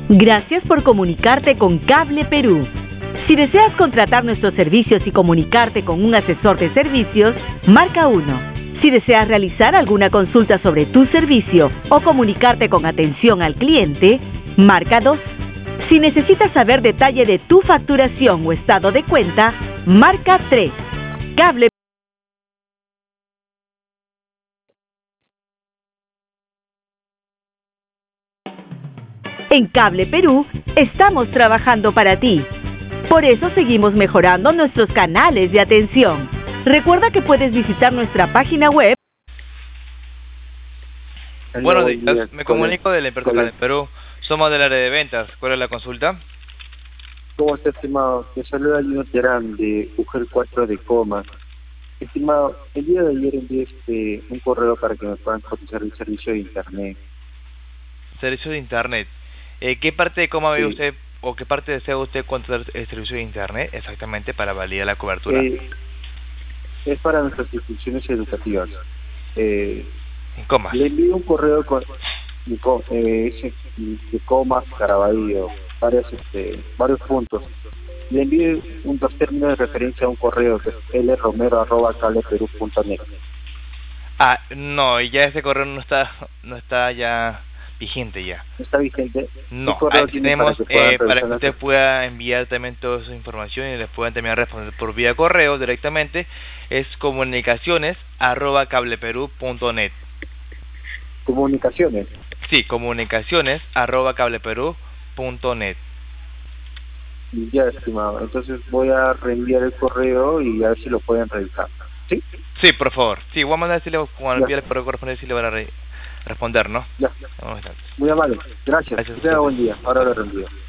Gracias por comunicarte con Cable Perú. Si deseas contratar nuestros servicios y comunicarte con un asesor de servicios, marca 1. Si deseas realizar alguna consulta sobre tu servicio o comunicarte con atención al cliente, marca 2. Si necesitas saber detalle de tu facturación o estado de cuenta, marca 3. Cable. En Cable Perú estamos trabajando para ti. Por eso seguimos mejorando nuestros canales de atención. Recuerda que puedes visitar nuestra página web. Buenos días, me comunico de la empresa Cable Perú. Somos del área de ventas. ¿Cuál es la consulta? ¿Cómo está, estimado? Me saluda Gino Terán de UGEL 4 de Coma. Estimado, el día de ayer envié un correo para que me puedan cotizar el servicio de internet. Servicio de internet. ¿Qué parte de Coma ve Sí. usted o qué parte desea usted contratar el servicio de internet exactamente para validar la cobertura? Es para nuestras instituciones educativas. En Comas. Le envío un correo de Comas, Caraballo, varios puntos. Le envío dos términos de referencia a un correo que es lromero@cableperú.net. Ah, no, ya ese correo no está ya vigente ya. ¿Está vigente? No, Correo tenemos para que usted pueda enviar también toda esa información y les puedan también responder por vía correo directamente. Es comunicaciones@cableperú.net. Comunicaciones. Sí, comunicaciones@cableperú.net. Ya, estimado. Entonces voy a reenviar el correo y a ver si lo pueden revisar. ¿Sí? Sí, por favor. Sí, voy a mandar si cuando envíe el correo correspondiente si le van a responder, ¿no? Ya. Muy amable. Gracias. Que tenga buen día. Ahora lo reenvío.